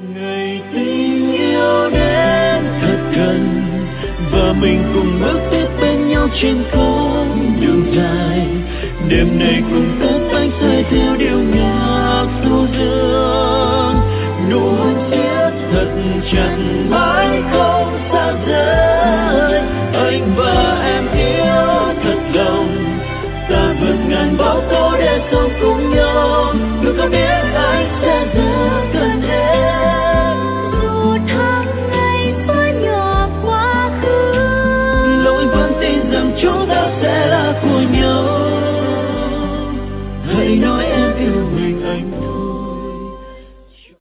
Ngày tình yêu đến thật gần và mình cùng bước tiếp bên nhau trên con đường dài. Đêm nay cùng cất bánh rơi theo điệu nhạc du dương, nụ hôn siết thật chặt mãi không xa rời. Anh và em yêu thật lòng, ta vượt ngàn bão tố để sống cùng nhau. Người có biết